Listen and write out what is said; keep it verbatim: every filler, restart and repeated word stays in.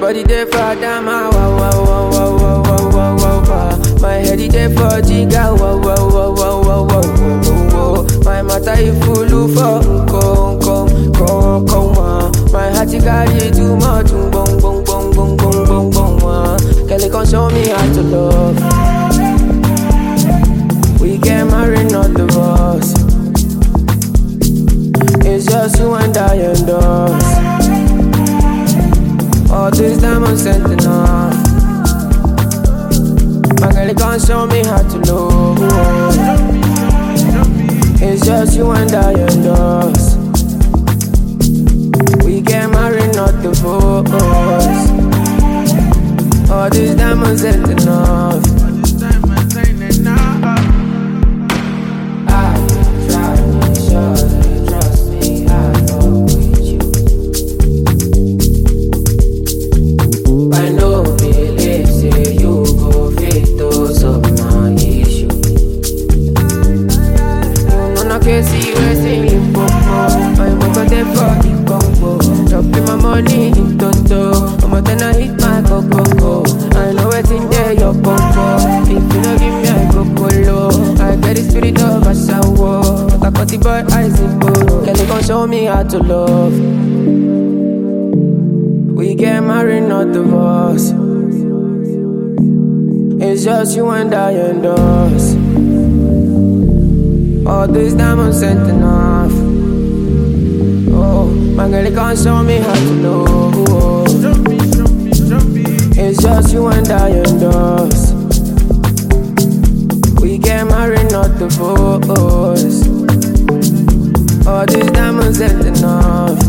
body there for Adama, wow, wow, wow, wow, wow, wow, wow, wow, wow. My head is there for Jiga, wow, wow, wow, wow, wow, wow, wow, wow, wow. My matter is full for unko, unko, unko, unko, my heart is carry too much, boom, boom, boom, boom, boom, boom, boom, boom. Girl, you can show me how to love. We get married, not divorce. It's just you and I and us. All this diamonds sent enough. My girl, you can't show me how to love. It's just you and I and us. We get married, not divorce. All this diamonds sent enough. See you singing for I'm over there for the Congo. Dropping my money in Toto. I'm gonna hit my coco. I know it's in there, your coco. If you don't give me a coco, I get the spirit of a sour. But I got the boy eyes in poro. Can you come show me how to love? We get married, not divorce. It's just you and I and us. All these diamonds sent enough. Oh, my girl, you can't show me how to love. It's just you and I and us. We get married, not divorce. All these diamonds sent enough.